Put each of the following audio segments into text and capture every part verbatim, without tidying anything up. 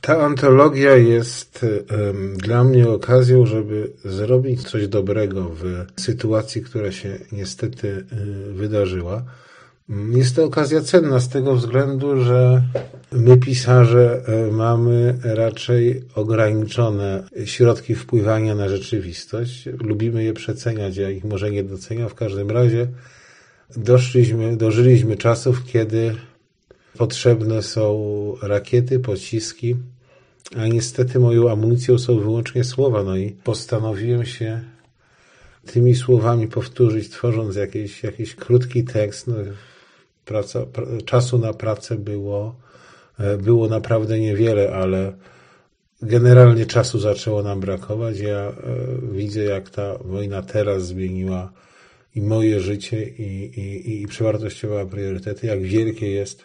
Ta antologia jest um, dla mnie okazją, żeby zrobić coś dobrego w sytuacji, która się niestety y, wydarzyła. Jest to okazja cenna z tego względu, że my pisarze mamy raczej ograniczone środki wpływania na rzeczywistość. Lubimy je przeceniać, ja ich może nie doceniam. W każdym razie doszliśmy, dożyliśmy czasów, kiedy potrzebne są rakiety, pociski, a niestety moją amunicją są wyłącznie słowa. No i postanowiłem się tymi słowami powtórzyć, tworząc jakiś, jakiś krótki tekst. No, praca, pra, czasu na pracę było, było naprawdę niewiele, ale generalnie czasu zaczęło nam brakować. Ja widzę, jak ta wojna teraz zmieniła i moje życie, i, i, i przewartościowała priorytety, jak wielkie jest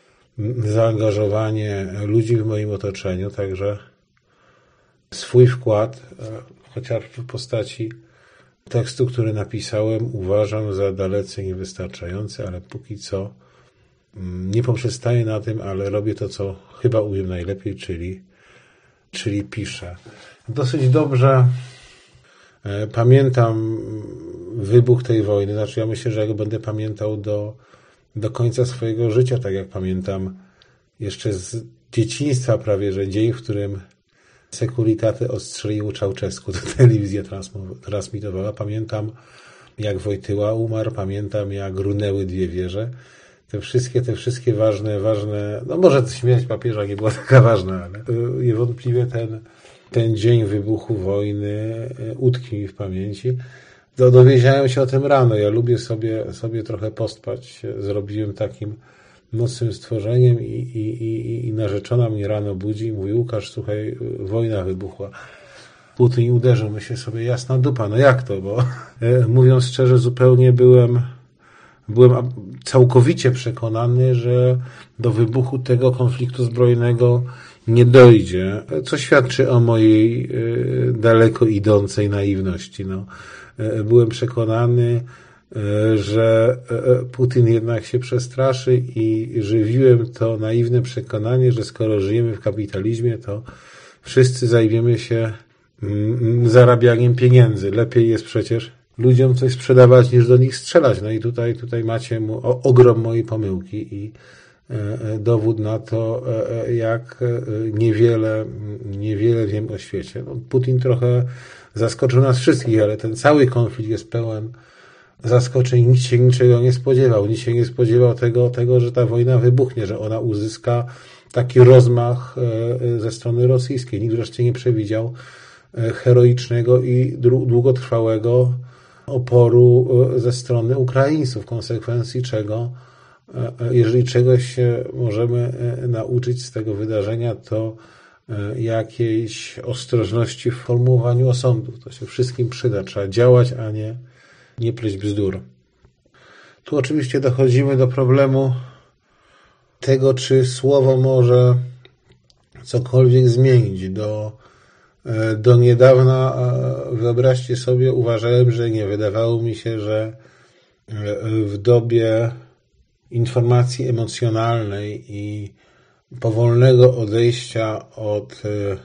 zaangażowanie ludzi w moim otoczeniu, także swój wkład, chociaż w postaci tekstu, który napisałem, uważam za dalece niewystarczający, ale póki co nie poprzestaję na tym, ale robię to, co chyba umiem najlepiej, czyli, czyli piszę. Dosyć dobrze pamiętam wybuch tej wojny, znaczy ja myślę, że ja go będę pamiętał do, do końca swojego życia, tak jak pamiętam jeszcze z dzieciństwa prawie, że dzień, w którym Securitate ostrzelił Ceausescu, to telewizja transmitowała. Pamiętam, jak Wojtyła umarł, pamiętam, jak runęły dwie wieże. Te wszystkie, te wszystkie ważne, ważne, no może śmierć papieża nie była taka ważna, ale niewątpliwie ten, ten dzień wybuchu wojny utkwi mi w pamięci. Do, dowiedziałem się o tym rano. Ja lubię sobie, sobie trochę pospać. Zrobiłem takim nocnym stworzeniem i, i, i, i narzeczona mnie rano budzi i mówi: Łukasz, słuchaj, wojna wybuchła. Putin uderzył, myślę sobie, jasna dupa, no jak to, bo e, mówiąc szczerze, zupełnie byłem, byłem całkowicie przekonany, że do wybuchu tego konfliktu zbrojnego nie dojdzie, co świadczy o mojej e, daleko idącej naiwności. No. E, byłem przekonany, że Putin jednak się przestraszy i żywiłem to naiwne przekonanie, że skoro żyjemy w kapitalizmie, to wszyscy zajmiemy się zarabianiem pieniędzy. Lepiej jest przecież ludziom coś sprzedawać, niż do nich strzelać. No i tutaj, tutaj macie ogrom mojej pomyłki i dowód na to, jak niewiele, niewiele wiem o świecie. No, Putin trochę zaskoczył nas wszystkich, ale ten cały konflikt jest pełen zaskoczeń. Nikt się niczego nie spodziewał. Nikt się nie spodziewał tego, tego, że ta wojna wybuchnie, że ona uzyska taki rozmach ze strony rosyjskiej. Nikt wreszcie nie przewidział heroicznego i długotrwałego oporu ze strony Ukraińców, w konsekwencji czego, jeżeli czegoś się możemy nauczyć z tego wydarzenia, to jakiejś ostrożności w formułowaniu osądów. To się wszystkim przyda. Trzeba działać, a nie nie pleść bzdur. Tu oczywiście dochodzimy do problemu tego, czy słowo może cokolwiek zmienić. Do, do niedawna, wyobraźcie sobie, uważałem, że nie. Wydawało mi się, że w dobie informacji emocjonalnej i powolnego odejścia od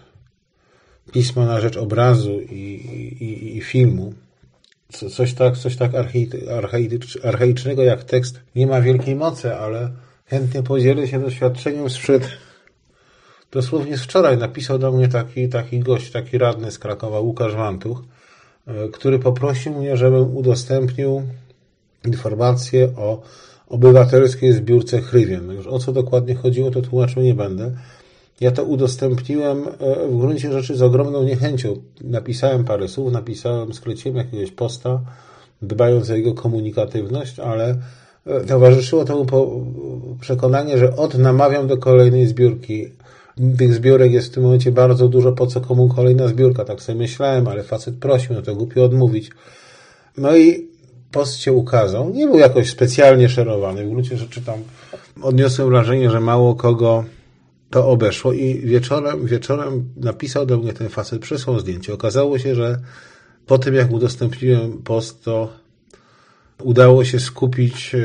pisma na rzecz obrazu i, i, i filmu, Coś tak, coś tak archaicznego jak tekst nie ma wielkiej mocy, ale chętnie podzielę się doświadczeniem sprzed, dosłownie z wczoraj napisał do mnie taki, taki gość, taki radny z Krakowa, Łukasz Wantuch, który poprosił mnie, żebym udostępnił informacje o obywatelskiej zbiórce Hrywien. Już o co dokładnie chodziło, to tłumaczył nie będę. Ja to udostępniłem w gruncie rzeczy z ogromną niechęcią. Napisałem parę słów, napisałem, skleciłem jakiegoś posta, dbając o jego komunikatywność, ale towarzyszyło temu przekonanie, że od namawiam do kolejnej zbiórki. Tych zbiórek jest w tym momencie bardzo dużo, po co komu kolejna zbiórka? Tak sobie myślałem, ale facet prosił, no to głupio odmówić. No i post się ukazał. Nie był jakoś specjalnie szerowany. W gruncie rzeczy tam odniosłem wrażenie, że mało kogo to obeszło i wieczorem, wieczorem napisał do mnie ten facet, przysłał zdjęcie. Okazało się, że po tym, jak udostępniłem post, to udało się skupić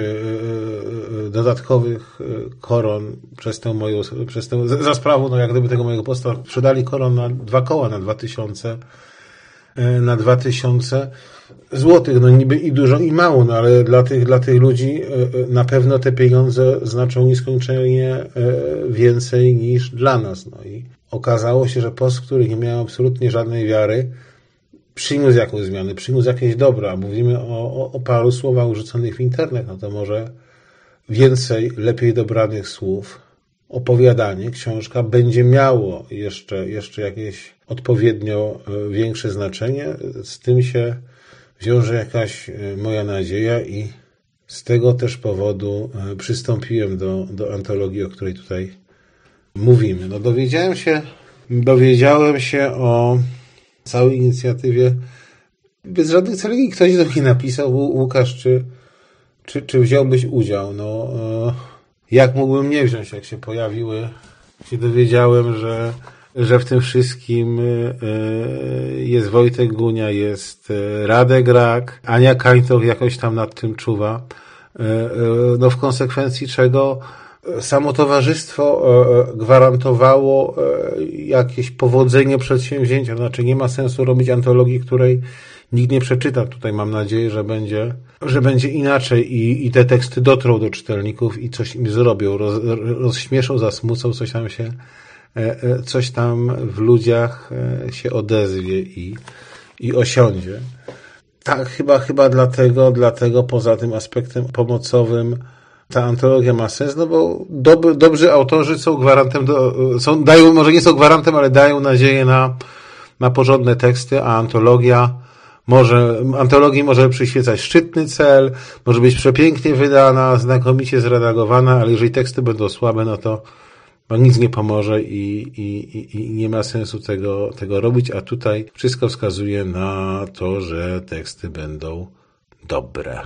dodatkowych koron przez tę moją, przez tę, za sprawą, no jak gdyby tego mojego posta, sprzedali koron na dwa koła, na dwa tysiące, na dwa tysiące złotych, no niby i dużo, i mało, no ale dla tych, dla tych ludzi na pewno te pieniądze znaczą nieskończenie więcej niż dla nas, no i okazało się, że post, który nie miał absolutnie żadnej wiary, przyniósł jakąś zmianę, przyniósł jakieś dobro, a mówimy o, o, o paru słowach rzuconych w internet, no to może więcej, lepiej dobranych słów, opowiadanie, książka będzie miało jeszcze, jeszcze jakieś odpowiednio większe znaczenie. Z tym się wiąże jakaś moja nadzieja i z tego też powodu przystąpiłem do, do antologii, o której tutaj mówimy. No dowiedziałem się, dowiedziałem się o całej inicjatywie bez żadnych celów. Ktoś do mnie napisał: Łukasz, czy, czy, czy wziąłbyś udział? No, jak mógłbym nie wziąć, jak się pojawiły, się dowiedziałem, że, że w tym wszystkim jest Wojtek Gunia, jest Radek Rak, Ania Kańtoch jakoś tam nad tym czuwa. No w konsekwencji czego samo towarzystwo gwarantowało jakieś powodzenie przedsięwzięcia. Znaczy nie ma sensu robić antologii, której nikt nie przeczyta. Tutaj mam nadzieję, że będzie, że będzie inaczej i, i te teksty dotrą do czytelników i coś im zrobią, roz, rozśmieszą, zasmucą, coś tam się, coś tam w ludziach się odezwie i, i osiądzie. Tak, chyba, chyba dlatego, dlatego poza tym aspektem pomocowym ta antologia ma sens, no bo dob, dobrzy autorzy są gwarantem, do, są, dają, może nie są gwarantem, ale dają nadzieję na, na porządne teksty, a antologia może, antologii może przyświecać szczytny cel, może być przepięknie wydana, znakomicie zredagowana, ale jeżeli teksty będą słabe, no to no nic nie pomoże i, i, i, i nie ma sensu tego, tego robić, a tutaj wszystko wskazuje na to, że teksty będą dobre.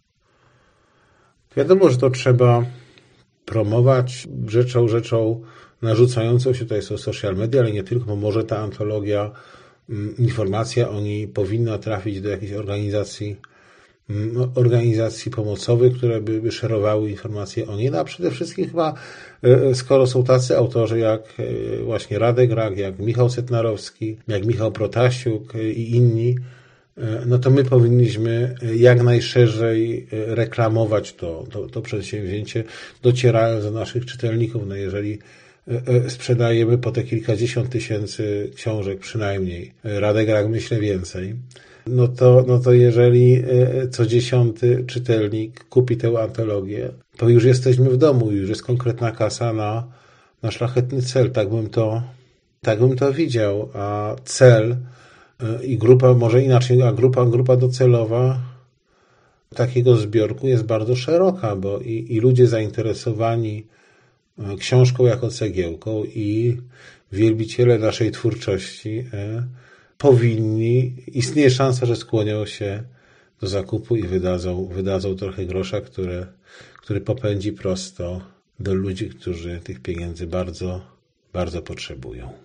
Wiadomo, że to trzeba promować rzeczą, rzeczą narzucającą się tutaj są social media, ale nie tylko, bo może ta antologia, informacja o niej powinna trafić do jakiejś organizacji, organizacji pomocowych, które by, by szerowały informacje o niej, no a przede wszystkim chyba, skoro są tacy autorzy jak właśnie Radek Rak, jak Michał Setnarowski, jak Michał Protasiuk i inni, no to my powinniśmy jak najszerzej reklamować to, to, to przedsięwzięcie, docierając do naszych czytelników. No jeżeli sprzedajemy po te kilkadziesiąt tysięcy książek przynajmniej, Radek Rak myślę więcej, no to, no to jeżeli co dziesiąty czytelnik kupi tę antologię, to już jesteśmy w domu, już jest konkretna kasa na, na szlachetny cel. Tak bym to, tak bym to widział, a cel i grupa, może inaczej, a grupa, grupa docelowa takiego zbiorku jest bardzo szeroka, bo i, i ludzie zainteresowani książką jako cegiełką i wielbiciele naszej twórczości e, powinni, istnieje szansa, że skłonią się do zakupu i wydadzą, wydadzą trochę grosza, które, który popędzi prosto do ludzi, którzy tych pieniędzy bardzo, bardzo potrzebują.